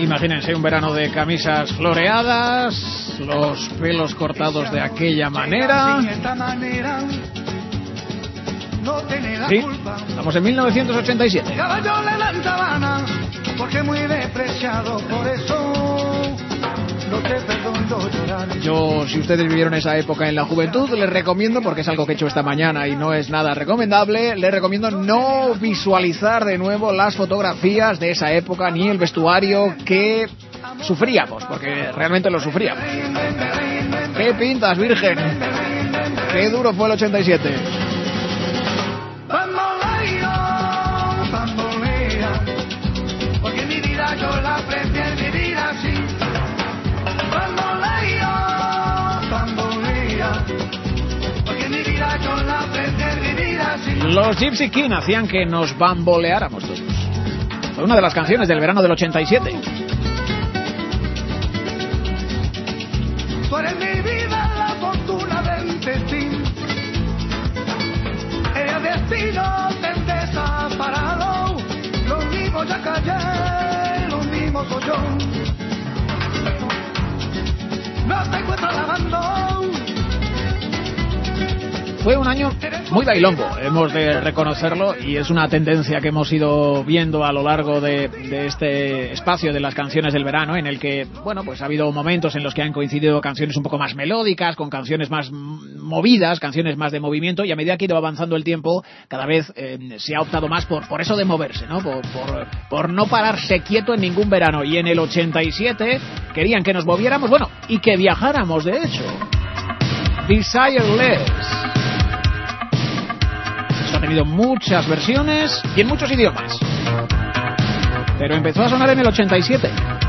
Imagínense un verano de camisas floreadas, los pelos cortados de aquella manera. Sí, estamos en 1987. Yo, si ustedes vivieron esa época en la juventud, les recomiendo, porque es algo que he hecho esta mañana y no es nada recomendable, les recomiendo no visualizar de nuevo las fotografías de esa época ni el vestuario que sufríamos, porque realmente lo sufríamos. ¡Qué pintas, virgen! ¡Qué duro fue el 87! Porque mi vida yo la prefiero vivir así. Los Gypsy King hacían que nos bamboleáramos todos. Fue una de las canciones del verano del 87. Tú eres mi vida, la fortuna del destino. El destino te desaparado. Lo mismo ya callé, lo mismo soy yo. No te encuentro lavando. Fue un año muy bailongo, hemos de reconocerlo, y es una tendencia que hemos ido viendo a lo largo de este espacio de las canciones del verano, en el que, bueno, pues ha habido momentos en los que han coincidido canciones un poco más melódicas, con canciones más movidas, canciones más de movimiento, y a medida que ha ido avanzando el tiempo, cada vez se ha optado más por eso de moverse, ¿no? Por no pararse quieto en ningún verano. Y en el 87 querían que nos moviéramos, bueno, y que viajáramos, de hecho. Desireless. Ha tenido muchas versiones y en muchos idiomas, pero empezó a sonar en el 87.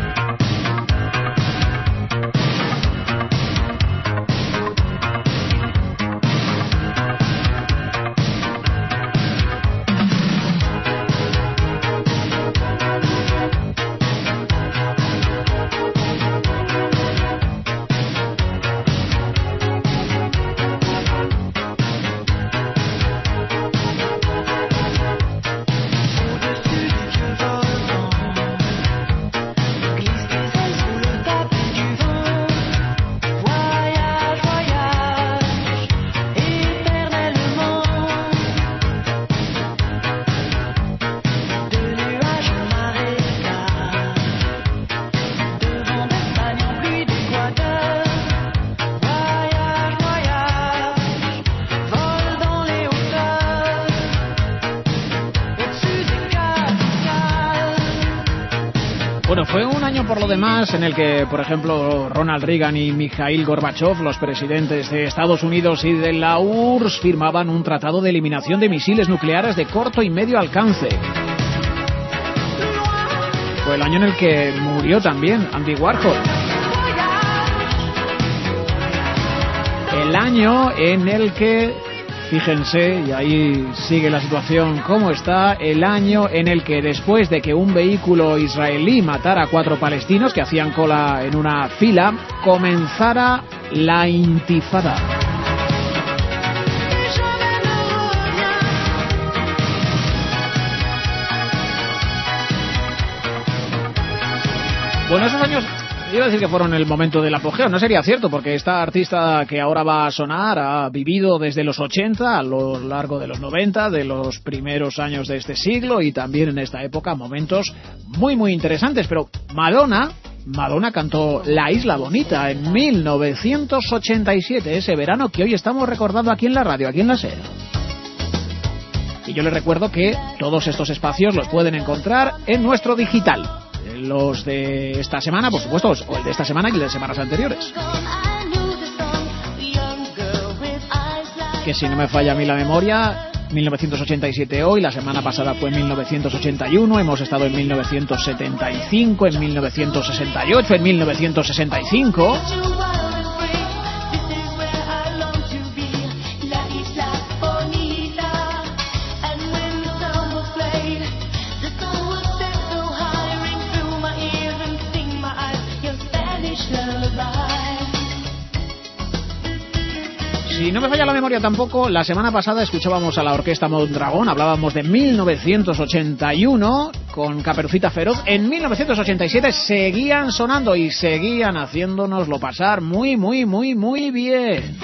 Bueno, fue un año por lo demás en el que, por ejemplo, Ronald Reagan y Mikhail Gorbachev, los presidentes de Estados Unidos y de la URSS, firmaban un tratado de eliminación de misiles nucleares de corto y medio alcance. Fue el año en el que murió también Andy Warhol. El año en el que, fíjense, y ahí sigue la situación como está, el año en el que, después de que un vehículo israelí matara a 4 palestinos que hacían cola en una fila, comenzara la intifada. Bueno, esos años, iba a decir que fueron el momento del apogeo, no sería cierto, porque esta artista que ahora va a sonar ha vivido desde los 80 a lo largo de los 90, de los primeros años de este siglo, y también en esta época momentos muy muy interesantes. Pero Madonna cantó La Isla Bonita en 1987, ese verano que hoy estamos recordando aquí en la radio, aquí en la SER. Y yo les recuerdo que todos estos espacios los pueden encontrar en nuestro digital. Los de esta semana, por supuesto, o el de esta semana y el de semanas anteriores. Que si no me falla a mí la memoria, 1987 hoy, la semana pasada fue 1981, hemos estado en 1975, en 1968, en 1965... Si no me falla la memoria tampoco, la semana pasada escuchábamos a la Orquesta Mondragón, hablábamos de 1981 con Caperucita Feroz. En 1987 seguían sonando y seguían haciéndonoslo pasar muy, muy, muy, muy bien.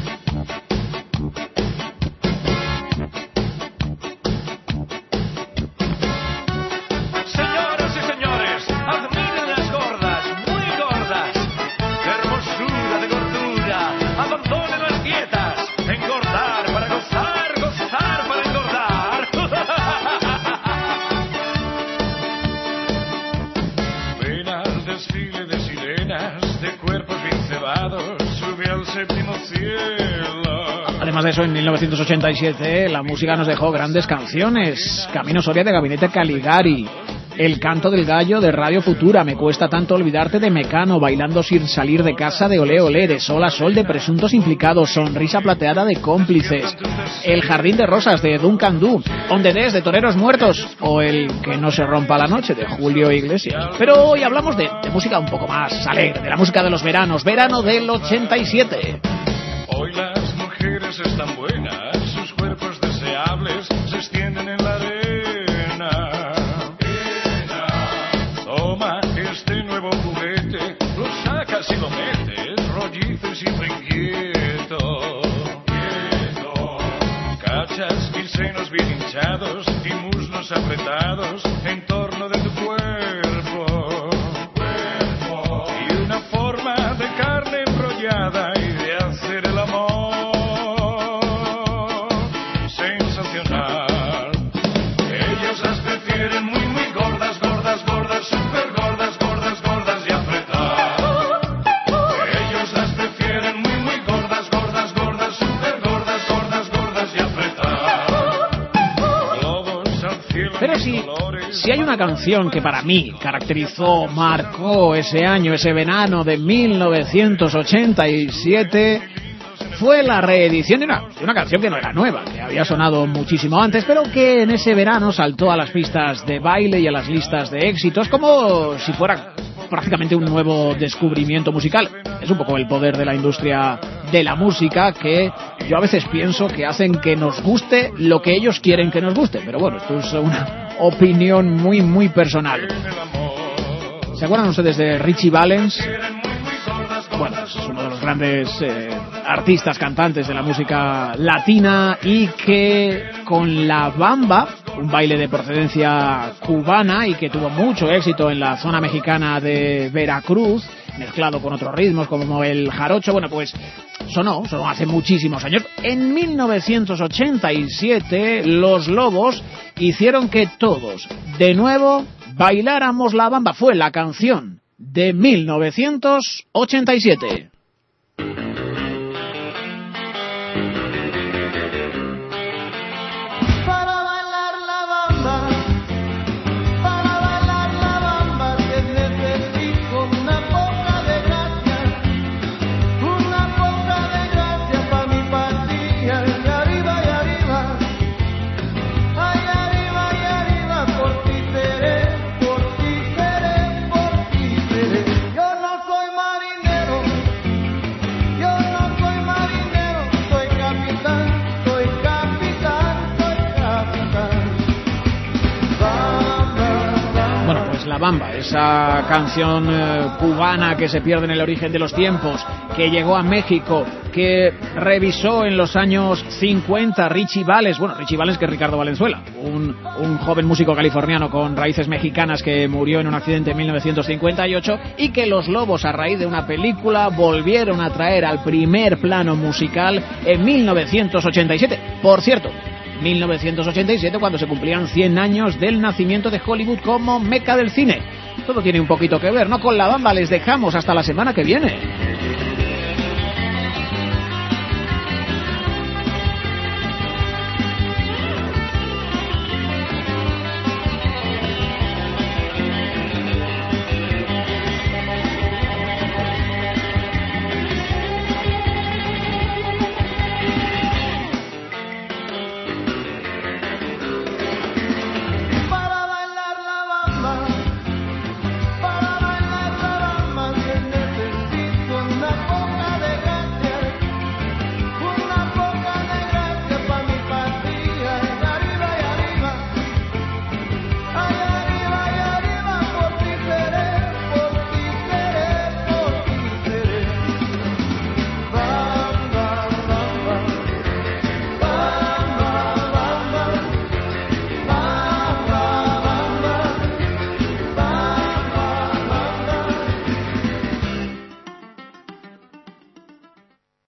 Además de eso, en 1987 la música nos dejó grandes canciones. Camino Soria de Gabinete Caligari, El canto del gallo de Radio Futura, Me cuesta tanto olvidarte de Mecano, Bailando sin salir de casa de Olé Olé, De sol a sol de Presuntos implicados, Sonrisa plateada de Cómplices, El jardín de rosas de Duncan Du, On the Desk de Toreros Muertos o El que no se rompa la noche de Julio Iglesias. Pero hoy hablamos de música un poco más alegre, de la música de los veranos, verano del 87. Hoy las mujeres están buenas, sus cuerpos deseables se extienden en la arena. Toma este nuevo juguete, lo sacas y lo metes, rollizo y siempre inquieto. Cachas y senos bien hinchados y muslos apretados en torno de tu cuerpo. Y una forma de carne enrollada y de hacer el amor sensacional. Ellos las prefieren muy muy gordas, gordas, gordas, super gordas, gordas, gordas y apretadas. Ellos las prefieren muy muy gordas, gordas, gordas, super gordas, gordas, gordas y apretadas. Globos al cielo. Pero si hay una canción que para mí caracterizó, marcó ese año, ese verano de 1987, fue la reedición de una canción que no era nueva, que había sonado muchísimo antes, pero que en ese verano saltó a las pistas de baile y a las listas de éxitos como si fuera prácticamente un nuevo descubrimiento musical. Es un poco el poder de la industria de la música, que yo a veces pienso que hacen que nos guste lo que ellos quieren que nos guste, pero bueno, esto es una opinión muy muy personal. ¿Se acuerdan ustedes de Richie Valens? Bueno, es uno de los grandes artistas, cantantes de la música latina, y que con la bamba, un baile de procedencia cubana y que tuvo mucho éxito en la zona mexicana de Veracruz, mezclado con otros ritmos como el jarocho, bueno, pues sonó hace muchísimos años. En 1987 los Lobos hicieron que todos de nuevo bailáramos la bamba. Fue la canción de 1987. La Bamba, esa canción cubana que se pierde en el origen de los tiempos, que llegó a México, que revisó en los años 50 Richie Valens, que es Ricardo Valenzuela, un joven músico californiano con raíces mexicanas que murió en un accidente en 1958, y que los Lobos, a raíz de una película, volvieron a traer al primer plano musical en 1987. Por cierto, 1987, cuando se cumplían 100 años del nacimiento de Hollywood como meca del cine. Todo tiene un poquito que ver, ¿no? Con La Bamba les dejamos hasta la semana que viene.